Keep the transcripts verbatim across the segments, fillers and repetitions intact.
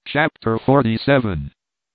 Chapter forty-seven.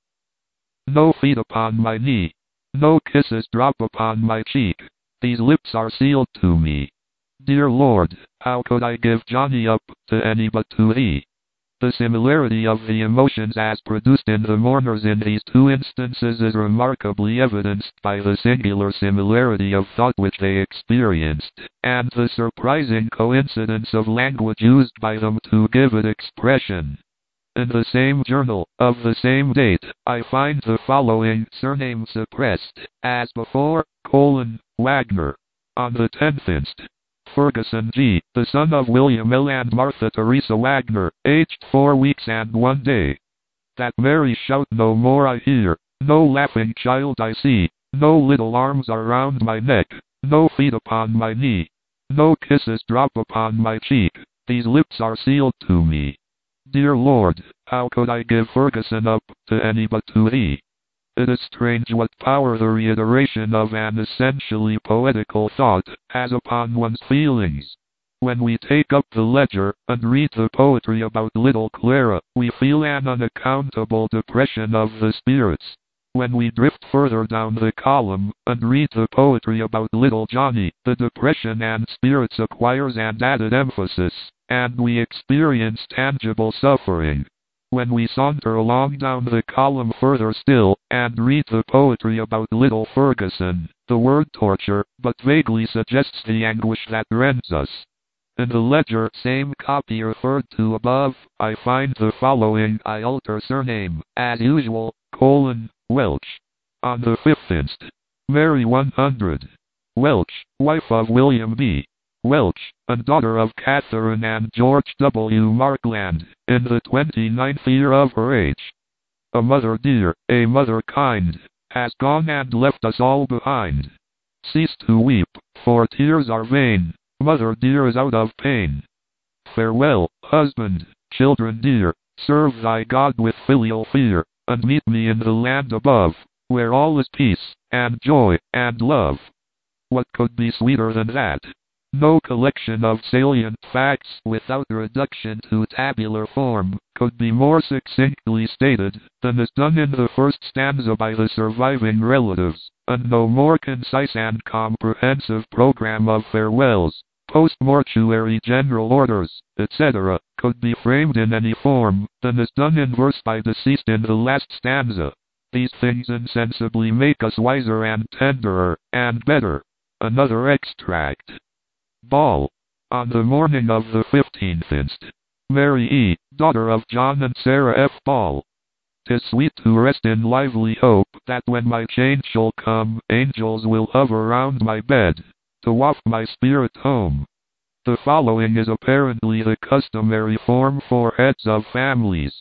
No feet upon my knee, no kisses drop upon my cheek, these lips are sealed to me. Dear Lord, how could I give Johnny up to any but to Thee? The similarity of the emotions as produced in the mourners in these two instances is remarkably evidenced by the singular similarity of thought which they experienced, and the surprising coincidence of language used by them to give it expression. In the same journal, of the same date, I find the following surname suppressed, as before, colon, Wagner. On the tenth inst. Ferguson G., the son of William L. and Martha Teresa Wagner, aged four weeks and one day. That merry shout no more I hear, no laughing child I see, no little arms are round my neck, no feet upon my knee, no kisses drop upon my cheek, these lips are sealed to me. Dear Lord, how could I give Ferguson up to any but to Thee? It is strange what power the reiteration of an essentially poetical thought has upon one's feelings. When we take up the ledger and read the poetry about little Clara, we feel an unaccountable depression of the spirits. When we drift further down the column and read the poetry about little Johnny, the depression and spirits acquires an added emphasis, and we experience tangible suffering. When we saunter along down the column further still, and read the poetry about little Ferguson, the word torture but vaguely suggests the anguish that rends us. In the ledger, same copy referred to above, I find the following I alter surname, as usual, colon, Welch. On the fifth inst. Mary one hundred. Welch, wife of William B. Welch, and daughter of Catherine and George W. Markland, in the twenty-ninth year of her age. A mother dear, a mother kind, has gone and left us all behind. Cease to weep, for tears are vain, mother dear is out of pain. Farewell, husband, children dear, serve thy God with filial fear, and meet me in the land above, where all is peace, and joy, and love. What could be sweeter than that? No collection of salient facts without reduction to tabular form could be more succinctly stated than is done in the first stanza by the surviving relatives, and no more concise and comprehensive program of farewells, post-mortuary general orders, et cetera, could be framed in any form than is done in verse by deceased in the last stanza. These things insensibly make us wiser and tenderer, and better. Another extract. Ball. On the morning of the fifteenth inst. Mary E., daughter of John and Sarah F. Ball. 'Tis sweet to rest in lively hope that when my change shall come, angels will hover round my bed, to waft my spirit home. The following is apparently the customary form for heads of families.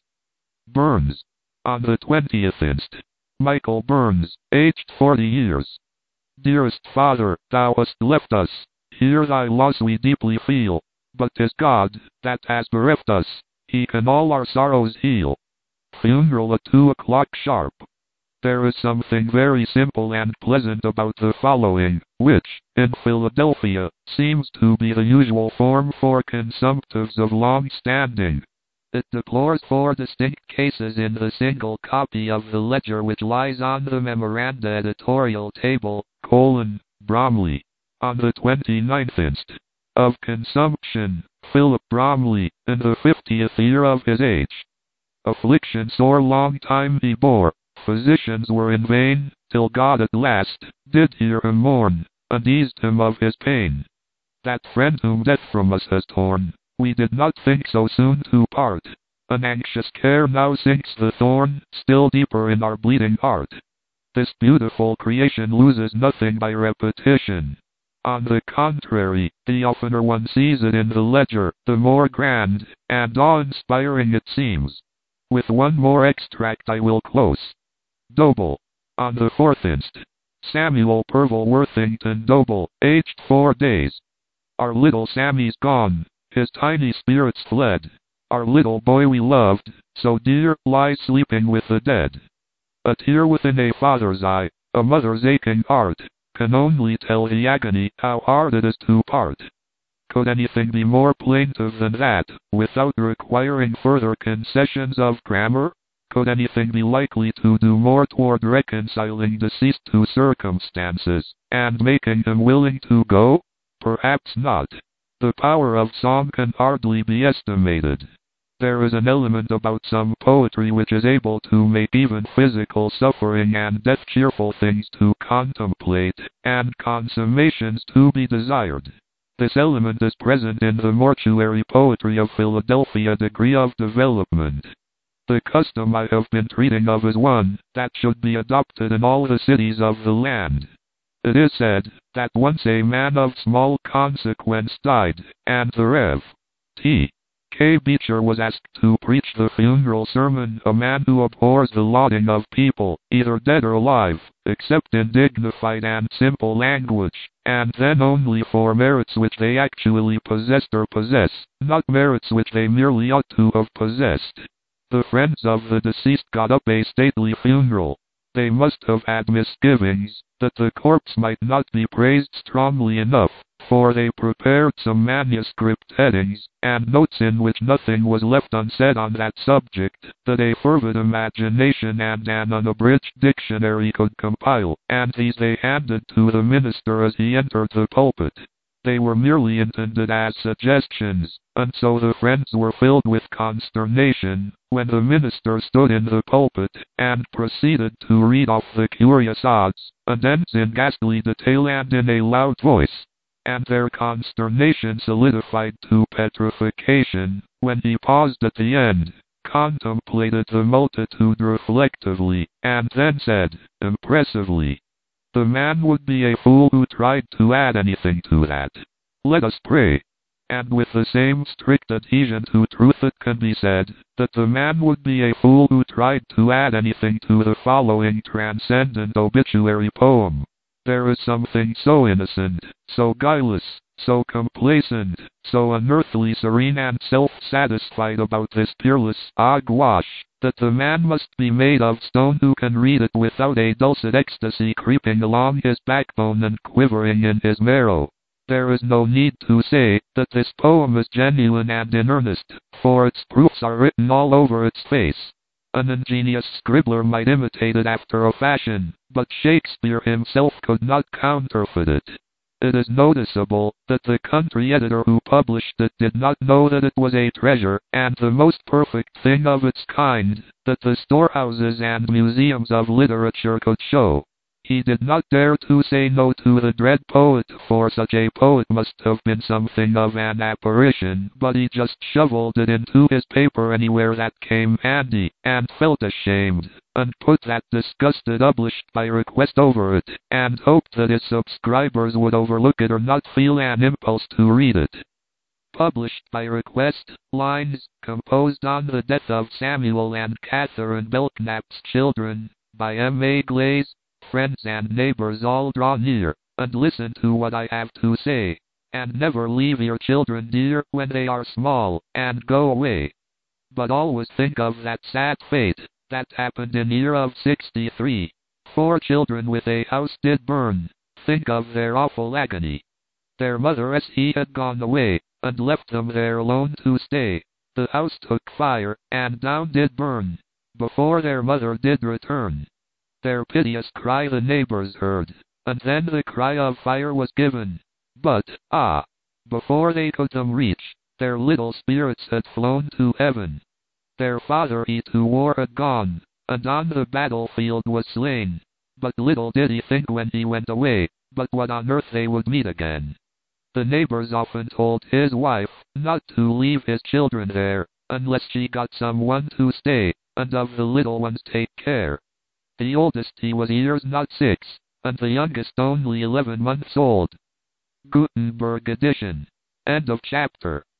Burns. On the twentieth inst. Michael Burns, aged forty years. Dearest Father, thou hast left us. Here thy loss we deeply feel, but 'tis God that has bereft us, he can all our sorrows heal. Funeral at two o'clock sharp. There is something very simple and pleasant about the following, which, in Philadelphia, seems to be the usual form for consumptives of long standing. It deplores four distinct cases in the single copy of the ledger which lies on the memoranda editorial table, colon, Bromley. On the twenty-ninth inst. Of consumption, Philip Bromley, in the fiftieth year of his age. Affliction sore long time he bore, physicians were in vain, till God at last did hear him mourn, and eased him of his pain. That friend whom death from us has torn, we did not think so soon to part. An anxious care now sinks the thorn still deeper in our bleeding heart. This beautiful creation loses nothing by repetition. On the contrary, the oftener one sees it in the ledger, the more grand and awe-inspiring it seems. With one more extract I will close. Doble. On the fourth inst. Samuel Pervil Worthington Doble, aged four days. Our little Sammy's gone, his tiny spirits fled. Our little boy we loved, so dear, lies sleeping with the dead. A tear within a father's eye, a mother's aching heart, can only tell the agony how hard it is to part. Could anything be more plaintive than that, without requiring further concessions of grammar? Could anything be likely to do more toward reconciling deceased to circumstances, and making him willing to go? Perhaps not. The power of song can hardly be estimated. There is an element about some poetry which is able to make even physical suffering and death cheerful things to contemplate, and consummations to be desired. This element is present in the mortuary poetry of Philadelphia degree of development. The custom I have been treating of is one that should be adopted in all the cities of the land. It is said that once a man of small consequence died, and the Rev. T. K. Beecher was asked to preach the funeral sermon, a man who abhors the lauding of people, either dead or alive, except in dignified and simple language, and then only for merits which they actually possessed or possess, not merits which they merely ought to have possessed. The friends of the deceased got up a stately funeral. They must have had misgivings that the corpse might not be praised strongly enough, for they prepared some manuscript headings and notes in which nothing was left unsaid on that subject that a fervid imagination and an unabridged dictionary could compile, and these they handed to the minister as he entered the pulpit. They were merely intended as suggestions, and so the friends were filled with consternation when the minister stood in the pulpit and proceeded to read off the curious odds and ends in ghastly detail and in a loud voice. And their consternation solidified to petrification when he paused at the end, contemplated the multitude reflectively, and then said, impressively, "The man would be a fool who tried to add anything to that. Let us pray." And with the same strict adhesion to truth it can be said that the man would be a fool who tried to add anything to the following transcendent obituary poem. There is something so innocent, so guileless, so complacent, so unearthly serene and self-satisfied about this peerless hogwash, that the man must be made of stone who can read it without a dulcet ecstasy creeping along his backbone and quivering in his marrow. There is no need to say that this poem is genuine and in earnest, for its proofs are written all over its face. An ingenious scribbler might imitate it after a fashion, but Shakespeare himself could not counterfeit it. It is noticeable that the country editor who published it did not know that it was a treasure, and the most perfect thing of its kind, that the storehouses and museums of literature could show. He did not dare to say no to the dread poet, for such a poet must have been something of an apparition, but he just shoveled it into his paper anywhere that came handy, and felt ashamed, and put that disgusted published by request over it, and hoped that his subscribers would overlook it or not feel an impulse to read it. Published by request, lines, composed on the death of Samuel and Catherine Belknap's children, by M. A. Glaze. Friends and neighbors all draw near, and listen to what I have to say, and never leave your children dear when they are small, and go away. But always think of that sad fate, that happened in year of sixty-three. Four children with a house did burn. Think of their awful agony. Their mother as he had gone away, and left them there alone to stay. The house took fire, and down did burn, before their mother did return. Their piteous cry the neighbors heard, and then the cry of fire was given. But, ah! before they could them reach, their little spirits had flown to heaven. Their father he to war had gone, and on the battlefield was slain. But little did he think when he went away, but what on earth they would meet again. The neighbors often told his wife not to leave his children there, unless she got someone to stay, and of the little ones take care. The oldest he was years not six, and the youngest only eleven months old. Gutenberg edition. End of chapter.